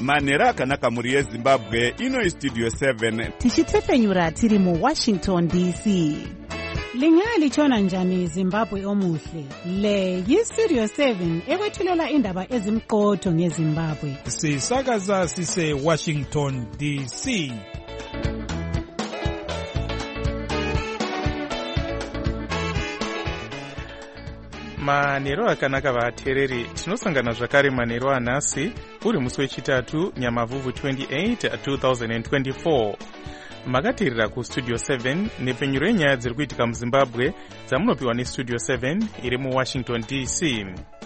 manhero akanaka muri yezimbabwe. Ino istudio 7 tichitsefenyura tiri muWashington DC. Lingalitshona njani Zimbabwe omuhle? Le yiStudio 7 ekwethulela indaba ezimqotho ngeZimbabwe. Sisakaza sise Washington DC. Manhero akanaka vateereri, tinosangana zvakare manhero anhasi uri musi wechitatu Nyamavhuvhu 28 2024. Makateerera kuStudio 7 nepfenyuro yenyaya dziri kuitika muZimbabwe dzamunopiwa neStudio 7 iri muWashington DC.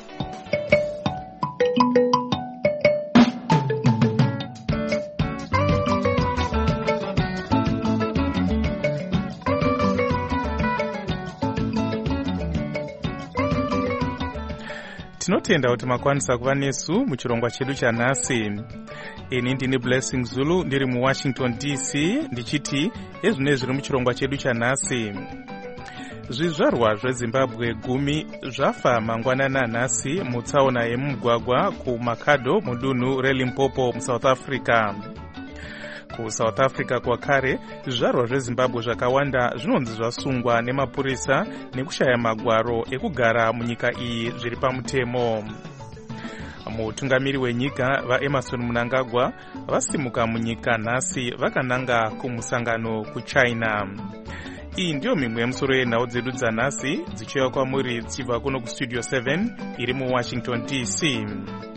Tinotenda kuti makwanisa kuva nesu muchirongwa chedu chanhasi. Ini ndini Blessing Zulu ndiri muWashington DC ndichiti ezvine zviri muchirongwa chedu chanhasi. Zvizvarwa zveZimbabwe 10 zvafa mangwanana nhasi mutsaona yemugwagwa kuMakhado mudunhu reLimpopo muSouth Africa. KuSouth Africa kwakare zvizvarwa zveZimbabwe zvakawanda zvinonzi zvasungwa nemapurisa nekushaya magwaro ekugara munyika iyi zviri pamutemo. Mutungamiri wenyika vaEmerson Mnangagwa vasimuka munyika nhasi vakananga kumusangano kuChina. Iyi ndiyo mimwe yemusoro yenhau dzedu dzanhasi dzichiuya kwamuri dzichibva kuno kuStudio 7 iri muWashington DC.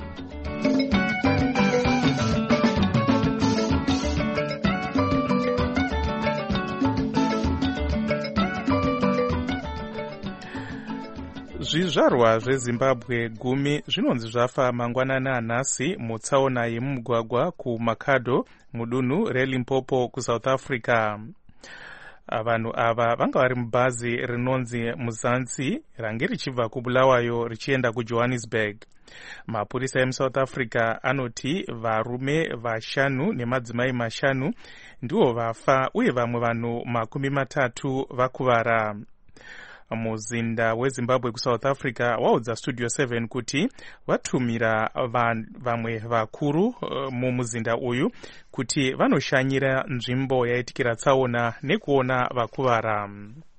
Zvizvarwa zveZimbabwe 10 zvinonzi zvafa mangwanana anhasi mutsaona yemugwagwa kuMakhado mudunhu reLimpopo kuSouth Africa. Vanhu ava vanga vari mubhazi rinonzi Muzansi range richibva kuBulawayo richienda kuJohannesburg. Mapurisa emuSouth Africa anoti varume 5 nemadzimai 5 ndivo vafa uye vamwe vanhu 30 vakuvara. Muzinda weZimbabwe kuSouth Africa waudza Studio 7 kuti vatumira vamwe vakuru mumuzinda uyu kuti vanoshanyira nzvimbo yaitikira tsaona nekuona vakuvara.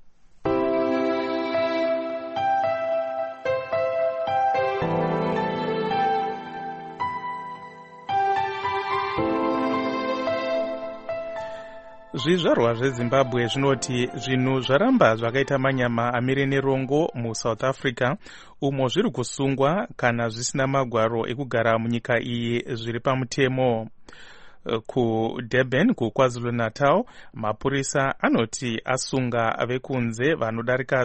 Zvizvarwa zveZimbabwe zvinoti zvinhu zvaramba zvakaita manyama amire nerongo muSouth Africa umo zviri kusungwa kana zvisina magwaro ekugara munyika iyi zviri pamutemo. KuDurban kuKwaZulu Natal mapurisa anoti asunga vekunze vanodarika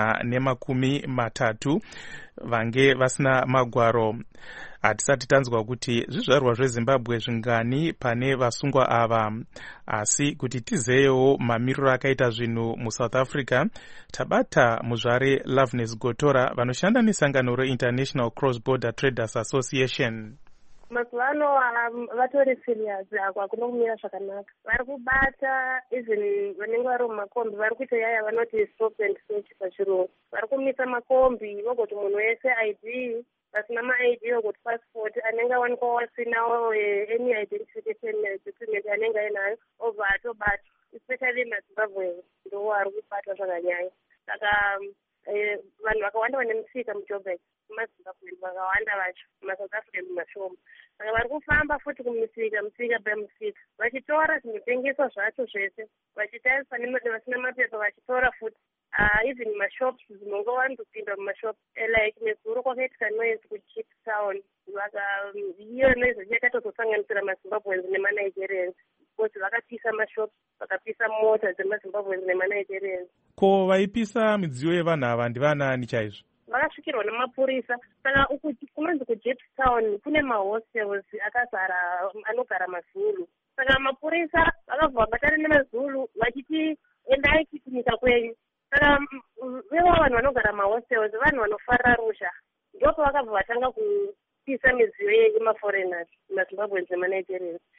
130 vange vasina magwaro. Hatisati tanzwa kuti zvizvarwa zveZimbabwe zvingani pane vasungwa ava, asi kuti tizeyewo mamiriro akaita zvinhu muSouth Africa tabata muzvare Loveness Gotora vanoshanda nesangano reInternational Cross Border Traders Association. Mazuwano vatori serious hakuna kumira zvakanaka. Vari kubata even vanenge vari mumakombi vari kuita yaya vanoti stop and search pachirungu. Vari kumisa makombi vogoti munhu wese ID vasina ma-ID yokuti passport anenge awanikwa wasinawo any identification document anenge ainayo obva atobata, especially maZimbabwe ndo ari kubatwa zvakanyanya. Saka vanhu vakawanda vane misika muJoburg mumaZimbabwe vakawanda vacho mumaSouth African mashoma. Saka vari kufamba futi kumisika by musika vachitora zvinotengeswa zvacho zvese vachitarisa nevasina mapepa vachitora futi. Even mashops dzinongowandopinda mumashops like nezuro kwakaitika noise kuChip Town iyo noise yakatozosanganisira maZimbabweans nemanigerians because vakapisa mashops vakapisa mota dzemaZimbabweans nemanigerians. Ko vaipisa midziyo yevanhu ava ndivanani chaizvo? Vakasvikirwa nemapurisa. Saka kunonzi kuChip Town kune mahostels akazara anogara maZulu. Saka mapurisa vakabva vabatana nemaZulu vachiti endai kunyika kwenyu. Saka vevo vanhu vanogara mahostels vanhu vanofarira rusha, ndoko vakabva vatanga kupisa midziyo yemaforeigners maZimbabweans nemanigerians.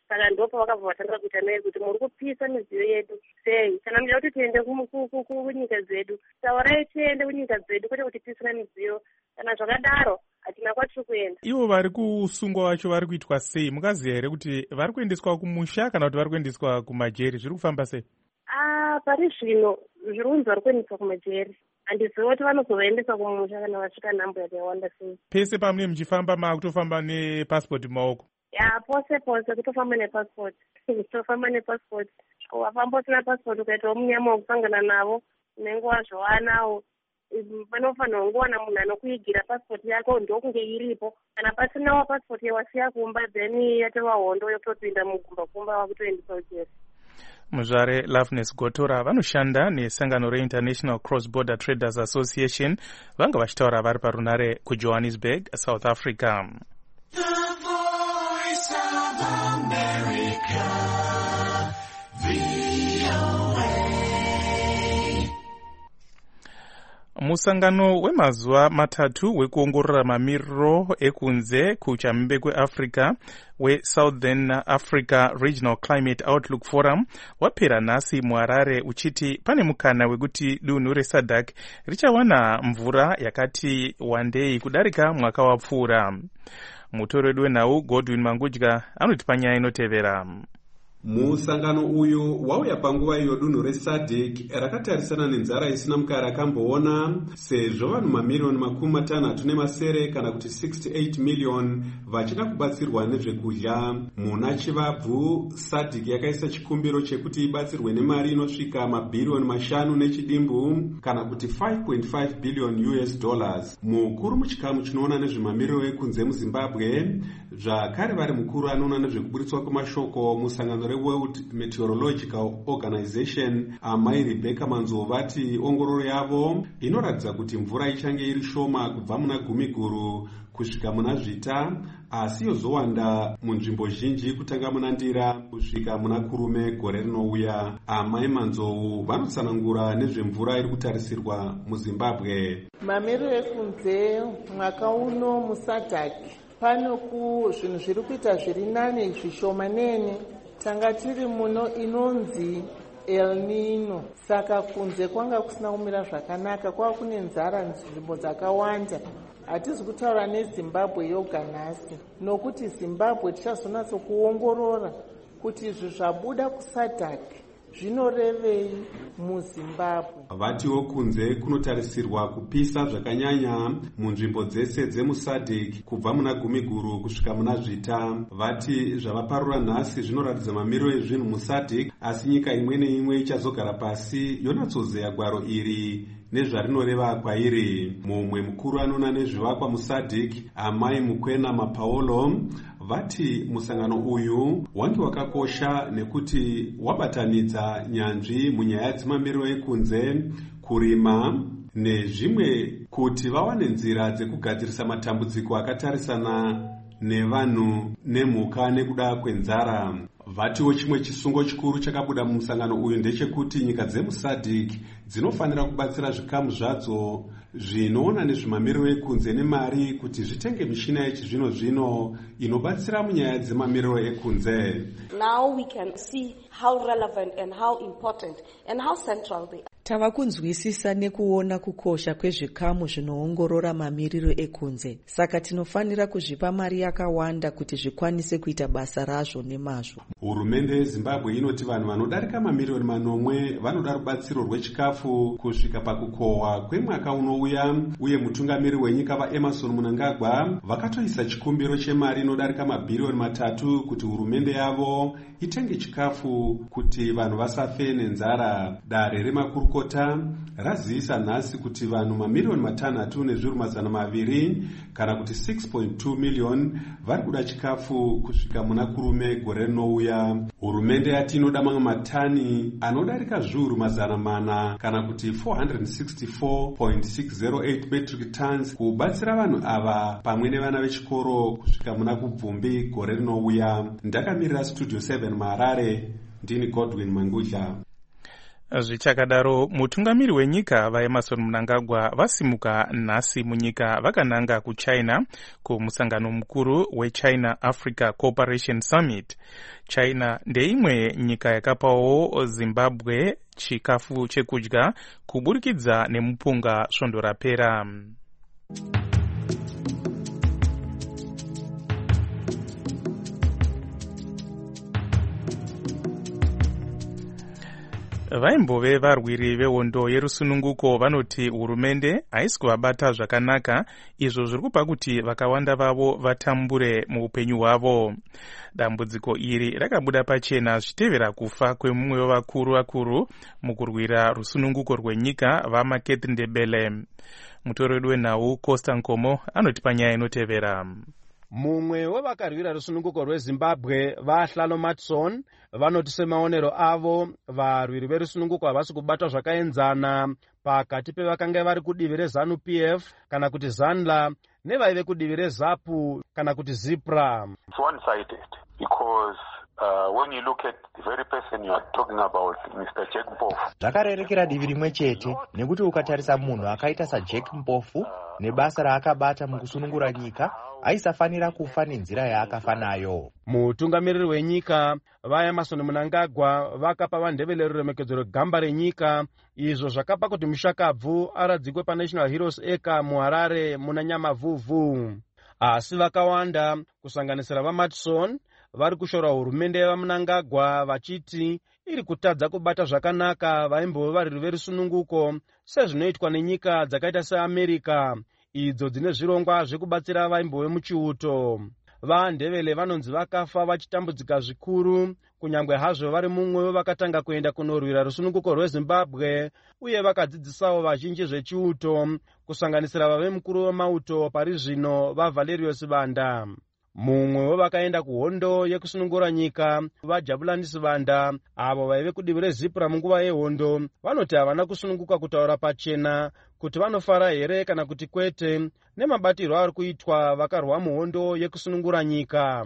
saka ndo pavakabva vatanga kuita naye kuti muri kupisa midziyo yedu sei, kana muda kuti tiende kunyika dzedu taurai tiende kunyika dzedu kwete kuti tisina midziyo, kana zvakadaro hatina kwatiri kuenda. Ivo vari kusungwa vacho vari kuitwa sei? Mukaziya here kuti vari kuendeswa kumusha kana kuti vari kuendeswa kumajeri? Zviri kufamba sei? Pari zvino zviri kunzi vari kuendeswa kumajeri. Handizivi kuti vanozovaendesa kumusha kana vasvika nhambo yakawanda sei. Pese pamunenge muchifamba makutofamba nepasipoti mumaoko? Ya, pose kutofamba nepasipoti. Kutofamba nepasipoti. Wafamba usina pasipoti ukaitawo munyama wokusangana navo unenge wazvowanawo, panofanira kungowana munhu anokuigira pasipoti yako ndokunge iripo. Kana pasinawo pasipoti yawasiya kumba then yatova hondo yotopinda mugumba kumba wakutoendesa ujeri. Muzvare Loveness Gotora vanoshanda nesangano reInternational Cross Border Traders Association vanga vachitaura vari parunare kuJohannesburg, South Africa. The Voice of America, VOA. Musangano wemazuva matatu wekuongorora mamiriro ekunze kuchamhembe kweAfrica weSouthern Africa Regional Climate Outlook Forum wapera nhasi muHarare uchiti pane mukana wekuti dunhu reSADC richawana mvura yakati wandei kudarika mwaka wapfuura. Mutori wedu wenhau Godwin Mangudya anoti panyaya inotevera. Musangano uyu wauya panguva iyo dunhu reSADC rakatarisana nenzara isina mukara akamboona, sezvo vanhu mamiliyoni 60 kana kuti 68 miliyoni vachida kubatsirwa nezvekudya. Muna chivabvu SADC yakaisa chikumbiro chekuti ibatsirwe nemari inosvika mabhiriyoni 5 nechidimbu kana kuti $5.5 billion. Mukuru muchikamu chinoona nezvemamiriro ekunze muZimbabwe, zvakare vari mukuru anoona nezvekuburitswa kwemashoko musangano reWorld Meteorological Organization, Amai Rebecca Manzo, vati ongororo yavo inoratidza kuti mvura ichange iri shoma kubva muna Gumiguru kusvika muna Zvita, asi yozowanda munzvimbo zhinji kutanga muna Ndira kusvika muna Kurume gore rinouya. Amai Manzo vanotsanangura nezvemvura iri kutarisirwa muZimbabwe. Mamiriro ekunze mwaka uno muSADC pano zvinhu zviri kuita zviri nani zvishomanene. Tanga tiri muno inonzi El Nino, saka kunze kwanga kusina kumira zvakanaka, kwava kune nzara nzvimbo dzakawanda. Hatizi kutaura neZimbabwe yoga nhasi, nokuti Zimbabwe tichazonatso kuongorora kuti izvi zvabuda kuSADC zvinorevei muZimbabwe. Vatiwo kunze kunotarisirwa kupisa zvakanyanya munzvimbo dzese dzemuSADC kubva muna Gumiguru kusvika muna Zvita. Vati zvavaparura nhasi zvinoratidza mamiriro ezvinhu muSADC, asi nyika imwe neimwe ichazogara pasi yonatsozeya gwaro iri nezvarinoreva kwairi. Mumwe mukuru anoona nezvivakwa muSADC, Amai Mukwena Mapaolo, vati musangano uyu wange wakakosha nekuti wabatanidza nyanzvi munyaya dzemamiriro ekunze, kurima nezvimwe kuti vawane nzira dzekugadzirisa matambudziko akatarisana nevanhu nemhuka nekuda kwenzara. Vatiwo chimwe chisungo chikuru chakabuda mumusangano uyu ndechekuti nyika dzemuSADC dzinofanira kubatsira zvikamu zvadzo zvinoona nezvemamiriro ekunze nemari kuti zvitenge mishina yechizvino zvino inobatsira munyaya dzemamiriro ekunze. Now we can see how relevant and how important and how central they are. Tava kunzwisisa nekuona kukosha kwezvikamu zvinoongorora mamiriro ekunze. Saka tinofanira kuzvipa mari yakawanda kuti zvikwanise kuita basa razvo nemazvo. Hurumende yeZimbabwe inoti vanhu vanodarika mamiliyoni 9 vanoda rubatsiro rwechikafu kusvika pakukohwa kwemwaka unouya, uye mutungamiri wenyika vaEmerson Mnangagwa vakatoisa chikumbiro chemari inodarika mabhiriyoni 3 kuti hurumende yavo itenge chikafu kuti vanhu vasafe nenzara. Dare remakurukota razivisa nhasi kuti vanhu mamiliyoni 6 nezviuru 200 kana kuti 6.2 miliyoni vari kuda chikafu kusvika muna Kurume gore rinouya. Hurumende yati inoda mamwe matani anodarika zviuru 400 kana kuti 464.608 metric tons kubatsira vanhu ava pamwe nevana vechikoro kusvika muna Kubvumbi gore rinouya. Ndakamirira Studio 7 muHarare, ndini Godwin Mangudya. Zvichakadaro, mutungamiri wenyika vaEmmerson Mnangagwa vasimuka nhasi munyika vakananga kuChina kumusangano mukuru weChina Africa Cooperation Summit. China ndeimwe nyika yakapawo Zimbabwe chikafu chekudya kuburikidza nemupunga svondo rapera. Vaimbove varwiri vehondo yerusununguko vanoti hurumende haisi kuvabata zvakanaka, izvo zviri kupa kuti vakawanda vavo vatambure muupenyu hwavo. Dambudziko iri rakabuda pachena zvichitevera kufa kwemumwe wevakuru mukurwira rusununguko rwenyika vaMakethi Ndebele. Mutori wedu wenhau Costa Nkomo anoti panyaya inotevera. Mumwe wevakarwira rusununguko rweZimbabwe vaHlalo Matson vanoti semaonero avo varwiri verusununguko havasi kubatwa zvakaenzana pakati pevakanga vari kudivi reZANU-PF kana kuti ZANLA nevaive kudivi reZAPU kana kuti ZIPRA. It's one-sided because when you look at the very person you are talking about, Mr. Jack Mpofu, zvakarerekera divi rimwe chete, nekuti ukatarisa munhu akaita saJack Mpofu nebasa raakabata mukusunungura nyika aisafanira kufa nenzira yaakafa nayo. Mutungamiriri wenyika vaEmmerson Mnangagwa vakapa vaNdebele ruremekedzo rwegamba renyika, izvo zvakapa kuti Mushakabvu aradzikwe paNational Heroes Acre muHarare muna Nyamavhuvhu. Asi vakawanda kusanganisira vaMatson vari kushora hurumende yavaMnangagwa vachiti iri kutadza kubata zvakanaka vaimbove varwiri verusununguko sezvinoitwa nenyika dzakaita seAmerica, idzo dzine zvirongwa zvekubatsira vaimbove muchiuto. VaNdebele vanonzi vakafa vachitambudzika zvikuru, kunyangwe hazvo vari mumwe wevakatanga kuenda kunorwira rusununguko rweZimbabwe, uye vakadzidzisawo vazhinji zvechiuto, kusanganisira vave mukuru wemauto pari zvino vaValerius Banda. Mumwe wevakaenda kuhondo yekusunungura nyika vaJabulani Banda, avo vaive kudivi reZIPRA munguva yehondo, vanoti havana kusununguka kutaura pachena kuti vanofara here kana kuti kwete nemabatirwo ari kuitwa vakarwa muhondo yekusunungura nyika.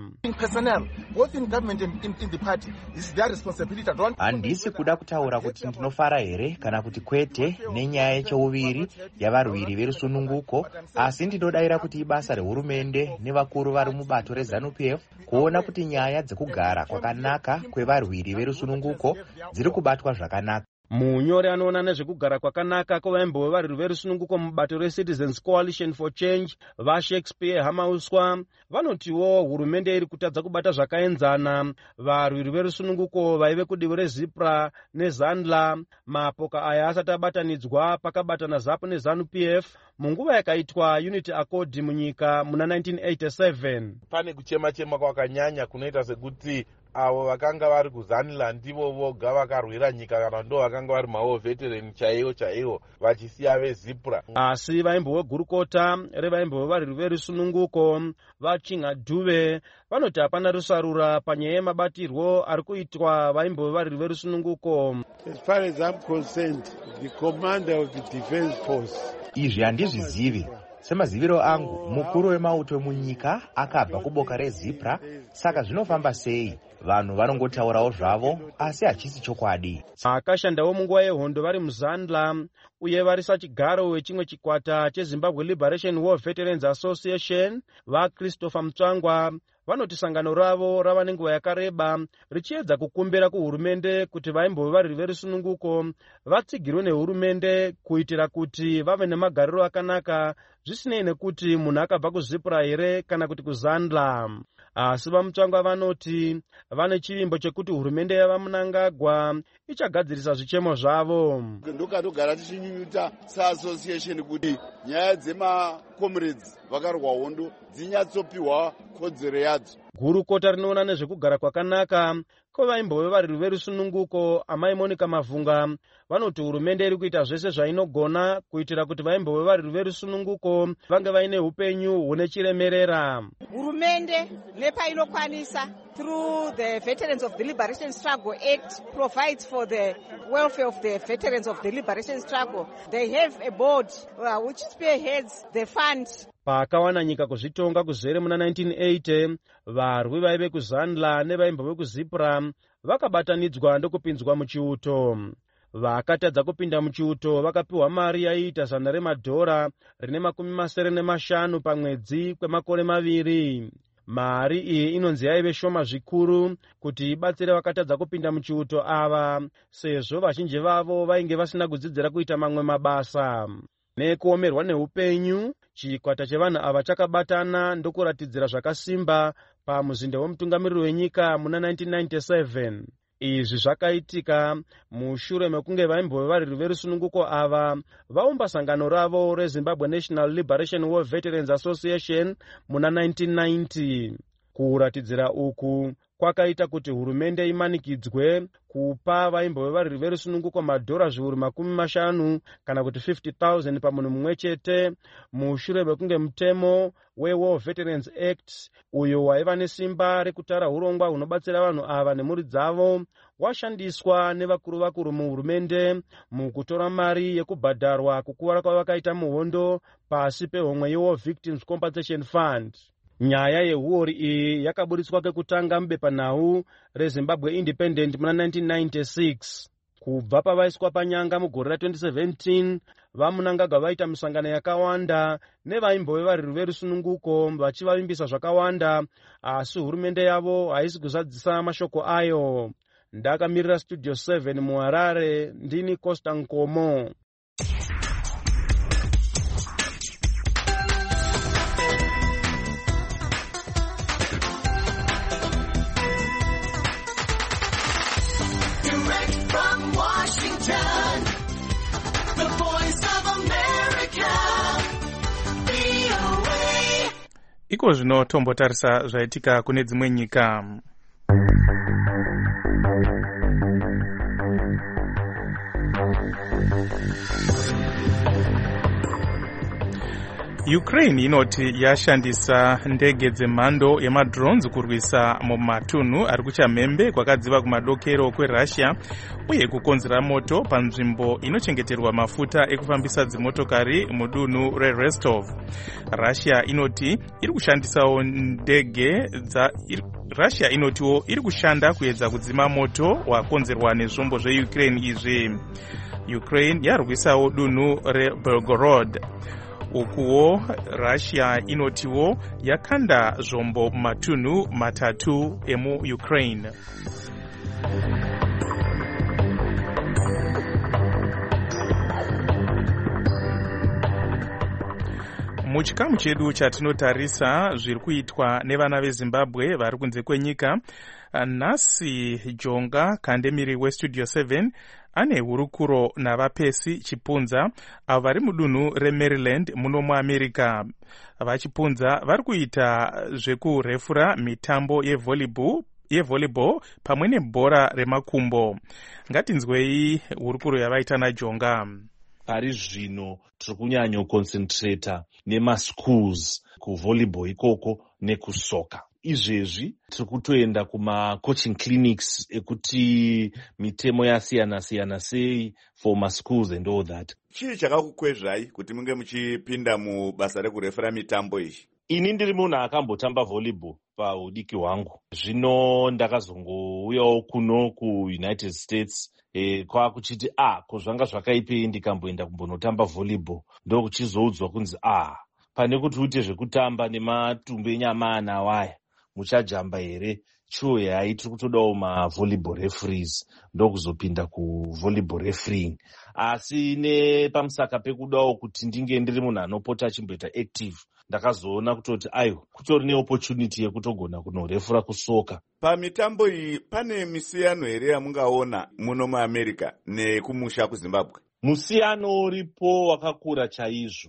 Handisi kuda kutaura kuti ndinofara here kana kuti kwete nenyaya yechouviri yavarwiri verusununguko, asi ndinodayira kuti ibasa rehurumende nevakuru vari mubato reZANU-PF kuona kuti nyaya dzekugara kwakanaka kwevarwiri verusununguko dziri kubatwa zvakanaka. Munyori anoona nezvekugara kwakanaka kwevaimbove varwiri verusununguko mubato reCitizens Coalition for Change vaShakespeare Hamauswa vanotiwo hurumende iri kutadza kubata zvakaenzana varwiri verusununguko vaive kudivi reZIPRA neZANLA, mapoka aya asati abatanidzwa pakabatana ZAPU neZANU-PF munguva yakaitwa Unity Accord munyika muna 1987. Pane kuchema-chema kwakanyanya kunoita sekuti avo vakanga vari kuZANLA ndivo voga vakarwira nyika kana ndo vakanga vari mawo veterani chaivo vachisiya veZIPRA. Asi vaimbove gurukota revaimbove varwiri verusununguko vaChinga Dube vanoti hapana rusarura panyaya yemabatirwo ari kuitwa vaimbove varwiri verusununguko. As far as I'm concerned, the commander of the defense force. Izvi handizvizivi. Semaziviro angu, mukuru wemauto munyika akabva kuboka reZIPRA, saka zvinofamba sei? Vanhu vanongotaurawo zvavo, asi hachisi chokwadi. Akashandawo munguva yehondo vari muZANLA uye vari sachigaro wechimwe chikwata cheZimbabwe Liberation War Veterans Association vaChristopher Mutsvangwa vanoti sangano ravo rava nenguva yakareba richiedza kukumbira kuhurumende kuti vaimbove varwiri verusununguko vatsigirwe nehurumende kuitira kuti vave nemagariro akanaka zvisinei nekuti munhu akabva kuZIPRA here kana kuti kuZANLA. Asi vaMutsvangwa vanoti vane chivimbo chekuti hurumende yavaMnangagwa ichagadzirisa zvichemo zvavo. Ndokatogara tichinyunyuta seassociation kuti nyaya dzemakomrades vakarwa hondo dzinyatsopiwa kodzero yadzo. Gurukota rinoona nezvekugara kwakanaka kwevaimbove varwiri verusununguko amai Monica Mavhunga vanoti hurumende iri kuita zvese zvainogona kuitira kuti vaimbove varwiri verusununguko vange vaine upenyu hune chiremerera. Hurumende nepainokwanisa through the Veterans of the Liberation Struggle Act provides for the welfare of the veterans of the liberation struggle. They have a board which spearheads the fund. Pakawana nyika kuzvitonga kuzere muna 1980, varwi vaive kuZANLA nevaimbove kuZIPRA vakabatanidzwa ndokupinzwa muchiuto. vakatadza kupinda muchiuto vakapiwa mari yaiita $100 rine $75 pamwedzi kwemakore 2. Mari iyi inonzi yaive shoma zvikuru kuti ibatsire vakatadza kupinda muchiuto ava, sezvo vazhinji vavo vainge vasina kudzidzira kuita mamwe mabasa. Nekuomerwa neupenyu, chikwata chevanhu ava chakabatana ndokuratidzira zvakasimba pamuzinda wemutungamiriri wenyika muna 1997. Izvi zvakaitika mushure mekunge vaimbove vari verusununguko ava vaumba sangano ravo reZimbabwe National Liberation War Veterans Association muna 1990. Kuratidzira uku kwakaita kuti hurumende imanikidzwe kupa vaimbove vari verusununguko $50,000 kana kuti 50,000 pamunhu mumwe chete, mushure mekunge mutemo weWar Veterans Act uyo waiva nesimba rekutara urongwa hunobatsira vanhu ava nemhuri dzavo washandiswa nevakuru muhurumende mukutora mari yekubhadharwa kukuvara kwavakaita muhondo pasi pehomwe yeWar Victims Compensation Fund. Nyaya yehuori iyi yakaburitswa kekutanga mubepanhau reZimbabwe Independent muna 1996. Kubva pavaiswa panyanga mugore ra2017, vaMunangagwa vaita misangano yakawanda nevaimbove vari verusununguko vachivavimbisa zvakawanda, asi hurumende yavo haisi kuzadzisa mashoko ayo. Ndakamirira Studio 7 muHarare, ndini Costa Nkomo. Iko zvino tombotarisa zvaitika kune dzimwe nyika. Ukraine inoti yashandisa ndege dzemhando yemadrones kurwisa mumatunhu ari kuchamhembe kwakadziva kumadokero kweRussia uye kukonzera moto panzvimbo inochengeterwa mafuta ekufambisa dzimotokari mudunhu reRostov. Russia inoti iri kushandisawo ndege Russia inotiwo iri kushanda kuedza kudzima moto wakonzerwa nezvombo zveUkraine izvi. Ukraine yarwisawo dunhu reBelgorod. Ukuwo Russia inotiwo yakanda zvombo matunhu matatu emu-Ukraine. Muchikamu chedu chatinotarisa zviri kuitwa nevana veZimbabwe vari kunze kwenyika, nhasi Jonga Kandemiri weStudio 7 ane hurukuro navapesi Chipunza avo vari mudunhu reMaryland muno muAmerica. Vachipunza vari kuita zvekurefura mitambo yevolleyball pamwe nebhora remakumbo. Ngatinzwei hurukuro yavaita naJonga. Pari zvino tiri kunyanyoconcentrata nemaschools kuvolleyball ikoko nekusoka. Izvezvi tiri kutoenda kumacoaching clinics ekuti mitemo yasiyana-siyana sei for maschools and all that. Chii chakakukwezvai kuti munge muchipinda mubasa rekurefera mitambo izvi? Ini ndiri munhu akambotamba volleyball paudiki hwangu. Zvino ndakazongouyawo kuno kuUnited States kwakuchiti kozvanga zvakaipei ndikamboenda kumbonotamba volleyball. Ndokuchizoudzwa kunzi pane kuti uite zvekutamba nematumbu enyama anawaya muchajamba here? Chiwo yai tiri kutodawo mavolleyball referees ndokuzopinda kuvolleyball refereeing. Asi nepamusaka pekudawo kuti ndinge ndiri munhu anopota achimboita active, ndakazoona kutoti kutori neopportunity yekutogona kunorefura kusoka. Pamitambo iyi pane misiyano here yamungaona muno muAmerica nekumusha kuZimbabwe? Musiyano uripo wakakura chaizvo.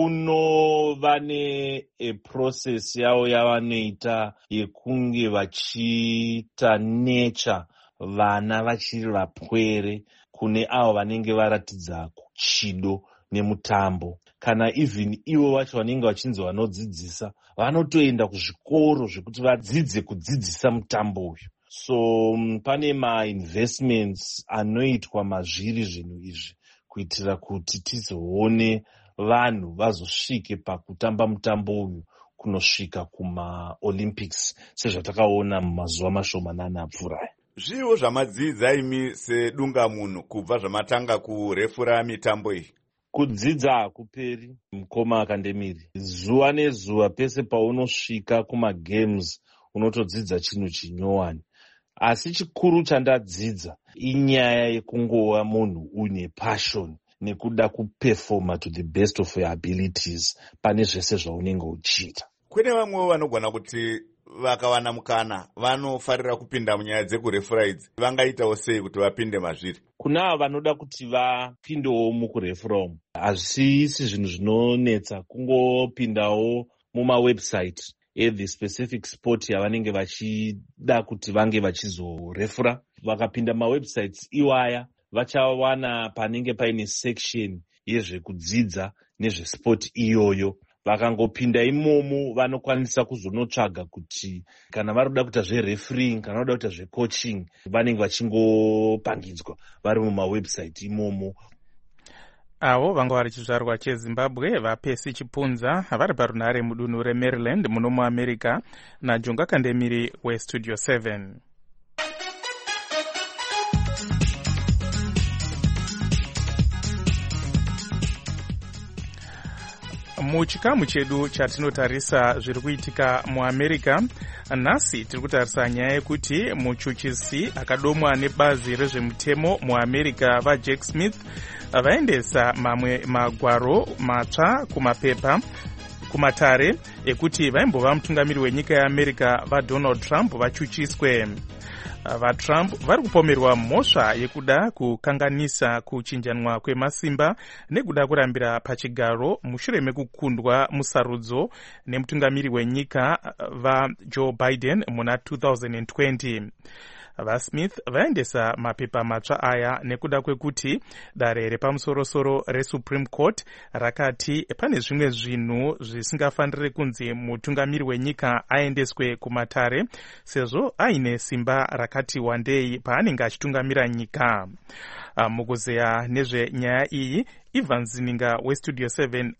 Kuno vane process yavo yavanoita yekunge vachiita nature vana vachiri vapwere kune avo vanenge varatidza chido nemutambo. Kana even ivo vacho vanenge vachinzi vanodzidzisa vanotoenda kuzvikoro zvekuti vadzidze kudzidzisa mutambo uyu. So pane mainvestments anoitwa mazviri zvinhu izvi kuitira kuti tizoone vanhu vazosvike pakutamba mutambo uyu kunosvika kumaOlympics sezvatakaona mumazuva mashomanana apfuurayo. zviwo zvamadzidza imi sedungamunhu kubva zvamatanga kurefura mitambo iyi? Kudzidza hakuperi mukoma akandemiri. Zuva nezuva pese paunosvika kumagames unotodzidza chinhu chinyowani. Asi chikuru chandadzidza inyaya yekungova munhu une passion nekuda kupefoma to the best of your abilities pane zvese zvaunenge uchiita. Kune vamwe vanogona kuti vakawana mukana vanofarira kupinda munyaya dzekurefura idzi, vangaitawo sei kuti vapinde mazviri? Kuna ava vanoda kuti vapindewo mukurefura umu, hazvisi zvinhu zvinonetsa, kungopindawo mumawebsite the specific sport yavanenge vachida kuti vange vachizorefura. Vakapinda mawebsites iwaya vachawana panenge paine section yezvekudzidza nezvesport iyoyo. Vakangopinda imomo vanokwanisa kuzonotsvaga kuti kana vari kuda kuita zverefereeing kana vari kuda kuita zvecoaching vanenge vachingopangidzwa vari mumawebsite imomo. Avo vanga vari chizvarwa cheZimbabwe vaPesi Chipunza vari parunhare mudunhu reMaryland muno muAmerica naJonga Kandemiri weStudio 7. Muchikamu chedu chatinotarisa zviri kuitika muAmerica, nhasi tiri kutarisa nyaya yekuti muchuchisi akadomwa nebazi rezvemutemo muAmerica vaJack Smith vaendesa mamwe magwaro matsva kumatare ekuti vaimbova mutungamiri wenyika yeAmerica vaDonald Trump vachuchiswe. VaTrump vari kupomerwa mhosva yekuda kukanganisa kuchinjanwa kwemasimba nekuda kurambira pachigaro mushure mekukundwa musarudzo nemutungamiri wenyika vaJoe Biden muna 2020. VaSmith vaendesa mapepa matsva aya nekuda kwekuti dare repamusorosoro reSupreme Court rakati pane zvimwe zvinhu zvisingafaniri kunzi mutungamiri wenyika aendeswe kumatare sezvo aine simba rakati wandei paanenge achitungamira nyika. Mukuzeya nezvenyaya iyi, Ivan Zininga weStudio 7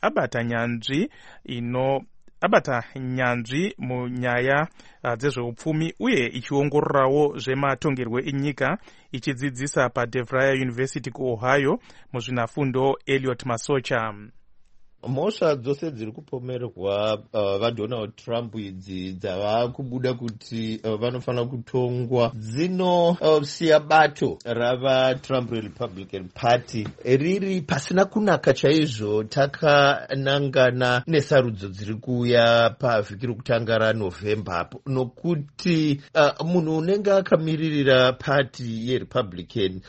abata nyanzvi munyaya dzezveupfumi uye ichiongororawo zvematongerwo enyika ichidzidzisa paDeVry University kuOhio muzvinafundo Elliot Masocha. Mhosva dzose dziri kupomerwa vaDonald Trump idzi dzava kubuda kuti vanofanira kutongwa dzinosiya bato ravaTrump Republican Party riri pasina kunaka chaizvo. Takanangana nesarudzo dziri kuuya pavhiki rokutanga raNovemba apo, nokuti munhu unenge akamiririra party yeRepublican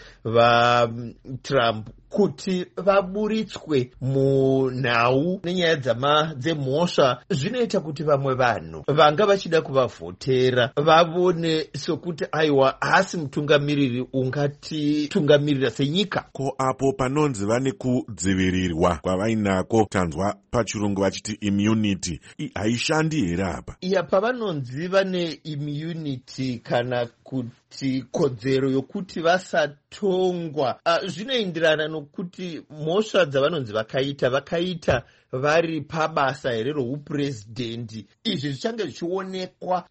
vaTrump kuti vaburitswe munhau nenyaya dzemhosva zvinoita kuti vamwe vanhu vanga vachida kuvavhotera vavone sokuti aiwa hasi mutungamiriri ungatitungamirira senyika. Ko apo panonzi vane kudzivirirwa kwavainako tanzwa pachirungu vachiti immunity haishandi here apa? Iya, pavanonzi vane immunity kana kuti kodzero yokuti vasatongwa zvinoenderana nokuti mhosva dzavanonzi vakaita vari pabasa here roupurezidendi. Izvi zvichange zvichionekwa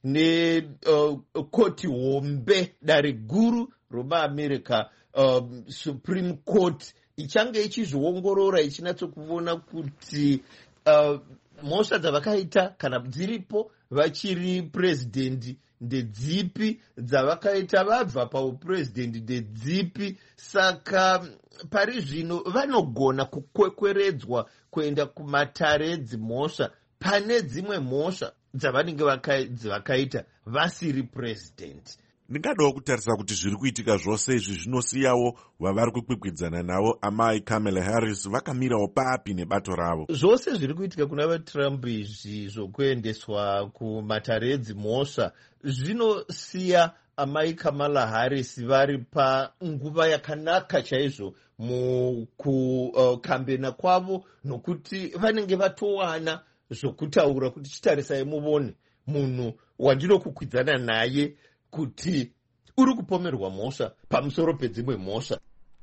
nekoti hombe, dare guru romaAmerica, Supreme Court ichange ichizviongorora ichinatsokuona kuti mhosva dzavakaita kana dziripo vachiri purezidendi ndedzipi, dzavakaita vabva paupurezidendi ndedzipi. Saka pari zvino vanogona kukwekweredzwa kuenda kumatare edzimhosva pane dzimwe mhosva dzavanenge vakaita vasiri purezidendi. Ndingadawo kutarisa kuti zviri kuitika zvose izvi zvinosiyawo vavari kukwikwidzana navo amai Kamala Harris vakamirawo papi nebato ravo. Zvose zviri kuitika kuna vaTrump izvi zvokuendeswa kumatare edzimhosva zvinosiya amai Kamala Harris vari panguva yakanaka chaizvo mukukambena kwavo, nokuti vanenge vatowana zvokutaura kuti chitarisai muvone munhu wandinokukwidzana naye kuti uri kupomerwa mhosva pamusoro pedzimwe mhosva.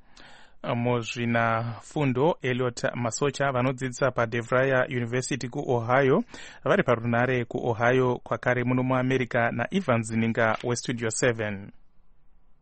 Muzvinafundo Elliot Masocha vanodzidzisa paDeVry University kuOhio vari parunhare kuOhio kwakare muno muAmerica naIvan Zininga weStudio 7.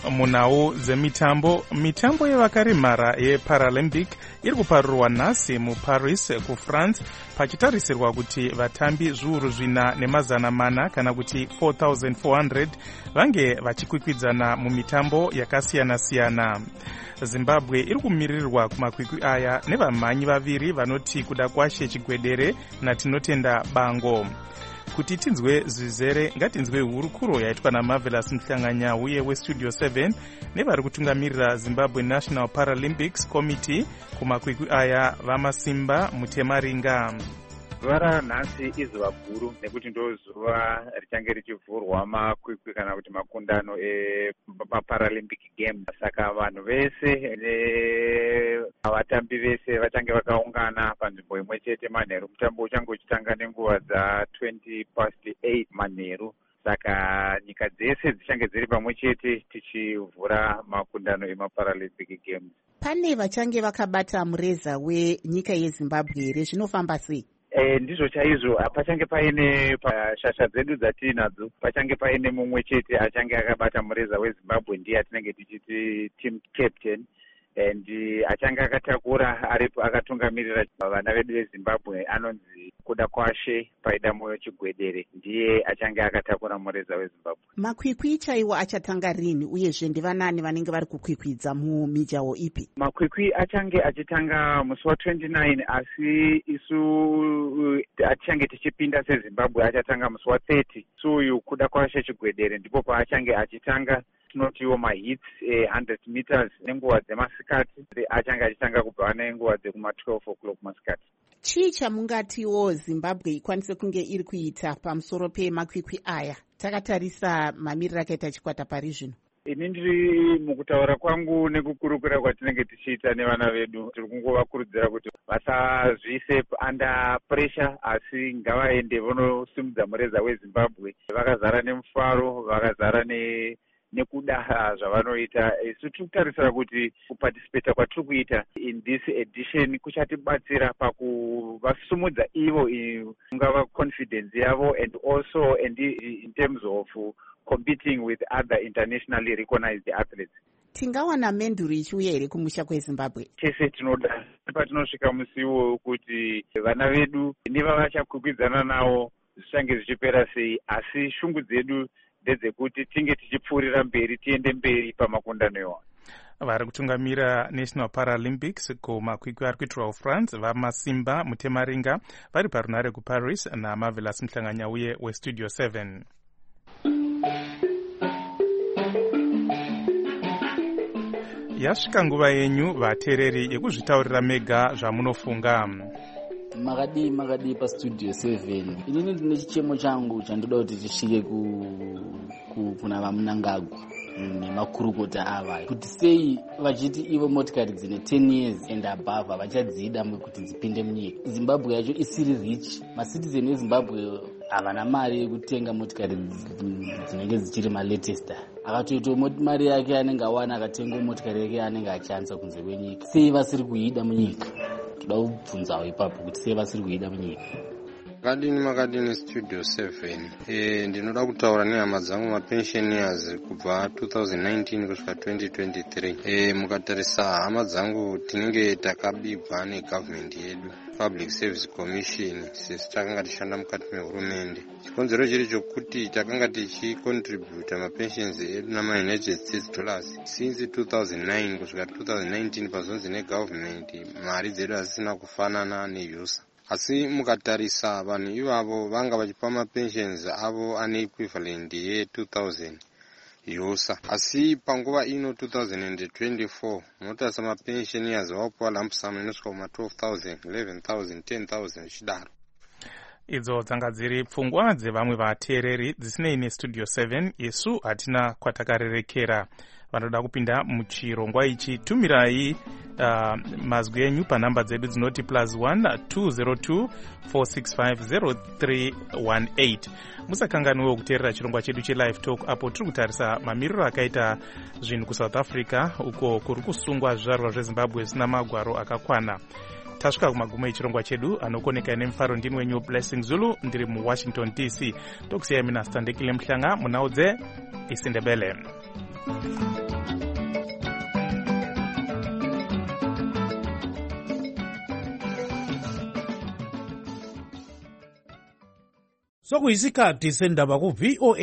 munhau dzemitambo, mitambo yevakaremara yeparalympic iri kuparurirwa nhasi muparis kufrance, pachitarisirwa kuti vatambi zviuru 4,400 kana kuti 4,400 vange vachikwikwidzana mumitambo yakasiyana-siyana. Zimbabwe iri kumirirwa kumakwikwi aya nevamhanyi vaviri vanoti kuda kwashe Chigwedere naTinotenda Bango. Kuti tinzwe zvizere ngatinzwe hurukuro yaitwa naMarvelous Mhlanganya uye weStudio 7 nevari kutungamirira Zimbabwe National Paralympics Committee kumakwikwi aya vamasimba Mutemaringa. Zuva ranhasi izuva guru nekuti ndo zuva richange richivhurwa makwikwi kana kuti makundano eParalympic Games. Saka vanhu vese navatambi vese vachange vakaungana panzvimbo imwe chete manheru. Mutambo uchange uchitanga nenguva dza8:20 manheru. Saka nyika dzese dzichange dziri pamwe chete tichivhura makundano emaParalympic Games. Pane vachange vakabata mureza wenyika yeZimbabwe here, zvinofamba sei? Ndizvo chaizvo, pachange paine pashasha dzedu dzatinadzo, pachange paine mumwe chete achange akabata mureza weZimbabwe, ndiye atinenge tichiti team captain, and achange akatakura aripo akatungamirira vana vedu veZimbabwe anonzi kuda kwashe Paidamoyo Chigwedere, ndiye achange akatakura mureza weZimbabwe. Makwikwi chaiwo achatanga rini uyezve ndivanani vanenge vari kukwikwidza mumijaho ipi? Makwikwi achange achitanga musi wa29, asi isu achange tichipinda seZimbabwe achatanga musi wa30. Suyu kuda kwashe Chigwedere ndipo paachange achitanga. Tinotiwo mahits 100 meters nenguva dzemasikati achange achitanga kubva nenguva dzekuma12 o'clock masikati. Chii chamungatiwo Zimbabwe ikwanise kunge iri kuita pamusoro pemakwikwi aya, takatarisa mamiriro akaita chikwata pari zvino? Ini ndiri mukutaura kwangu nekukurukura kwatinenge tichiita nevana vedu, tiri kungovakurudzira kuti vasazvise under pressure, asi ngavaende vonosimudza mureza weZimbabwe vakazara nemufaro, vakazara nekuda zvavanoita. Isu tiri kutarisira kuti kuparticipata kwatiri kuita in this edition kuchatibatsira pakuvasumudza ivo ungava confidence yavo, and also in terms of competing with other internationally recognized athletes. Tingawana menduru ichiuya here kumusha kweZimbabwe? Chese tinoda patinosvika musiwo kuti vana vedu nevavachakwikwidzana navo zvichange zvichipera sei, asi shungu dzedu ndedzekuti tinge tichipfuurira mberi, tiende mberi pamakundano iwayo. Vari kutungamira National Paralympics kumakwikwi ari kuitirwa kuFrance vamasimba Mutemaringa vari parunare kuParis naMarvelous Mhlanganya uye weStudio 7. Yasvika nguva yenyu vateereri yekuzvitaurira mega zvamunofunga. Makadi paStudio 7. Inini ndine chichemo changu chandoda kuti chisvike kuna vamunangagwa nemakurukota ava, kuti sei vachiti ivo motikari dzine 10 years and above havachadzida kuti dzipinde munyika. Zimbabwe yacho isiri rich, macitizen eZimbabwe havana mari yekutenga motikari dzinenge dzichiri malatest. Akatoita mari yake anenge awana akatenga motikari yake anenge achianza kunze kwenyika. Sei vasiri kuida munyika? Toda kubvunzawo ipapo kuti sei vasiri kuida munyika. Makadini Studio 7. Ndinoda kutaura nehama dzangu mapensioners kubva 2019 kusvika 2023. Mukatarisa hama dzangu tinenge takabibva negovernment yedu, Public Service Commission, sisi takanga tichishanda mukati mehurumende. Chikonzero chiri chokuti takanga tichicontributa mapensions edu nama-United States dollars since 2009 kusvika 2019 pazonzi negovernment mari dzedu hazisina kufanana neUSA. Asi mukatarisa vanhu ivavo vanga vachipa mapensions avo ane equivalent ye2000 USA. Asi panguva ino 2024 munotarisa mapensioners vakupa lump sum inosvika kuma 12,000, 11,000, 10,000 zvichidaro. Idzo dzanga dziri pfungwa dzevamwe vateereri dzisinei neStudio 7. Isu hatina kwatakarerekera. Vanoda kupinda muchirongwa ichi, tumirai mazwi enyu panhamba dzedu dzinoti +1 202 465 0318. Musakanganwewo kuteerera chirongwa chedu chelive talk apo tiri kutarisa mamiriro akaita zvinhu kuSouth Africa uko kuri kusungwa zvizvarwa zveZimbabwe zvisina magwaro akakwana. Tasvika kumagumo echirongwa chedu, anokoneka nemufaro ndini wenyu Blessing Zulu, ndiri muWashington DC. Tokusiyai mina Standekile Mhlanga munhau dzeIsindebele. sokuyisikhathi sendaba ku-VOA